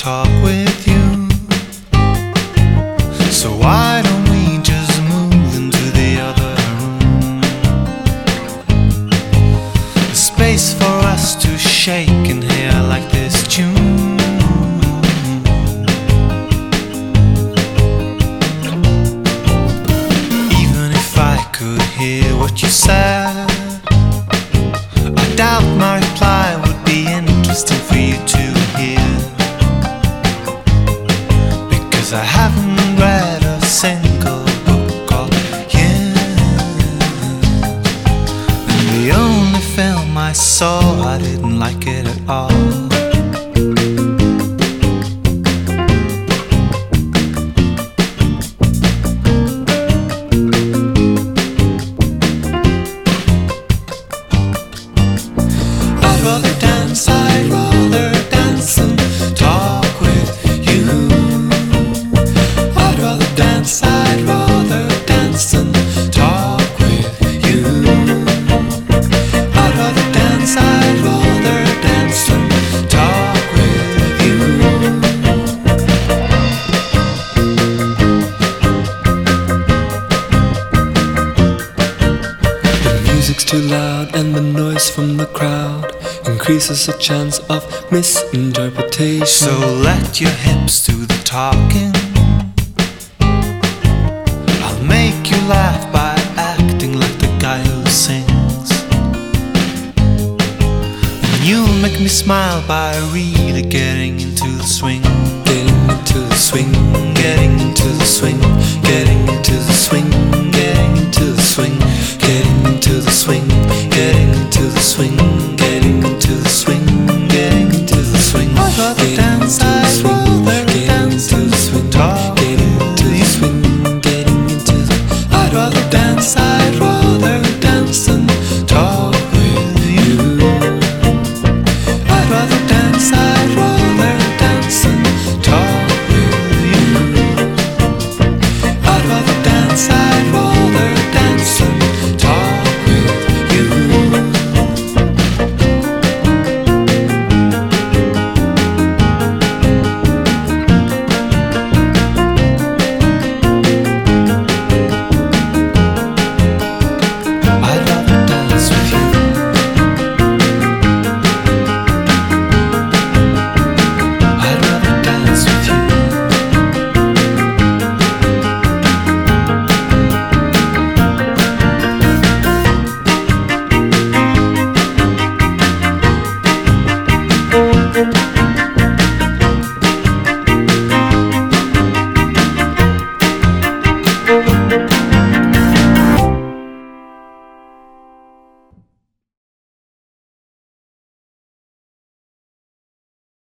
talk with you. So why don't we just move into the other room? There's space for us to shake and hear like this tune. Even if I could hear what you said, I doubt my reply would be interesting for you to hear, because I haven't read a single book of yours. And the only film I saw, I didn't like it at all. I'd rather dance and talk with you. I'd rather dance and talk with you. I'd rather dance and talk with you. The music's too loud and the noise from the crowd increases the chance of misinterpretation. So let your hips do the talking. I'll make you laugh by acting like the guy who sings, and you'll make me smile by really getting into the swing. Getting into the swing, getting into the swing, getting into the swing, getting into the swing, getting into the swing, getting into the swing, getting into the swing, getting into the swing.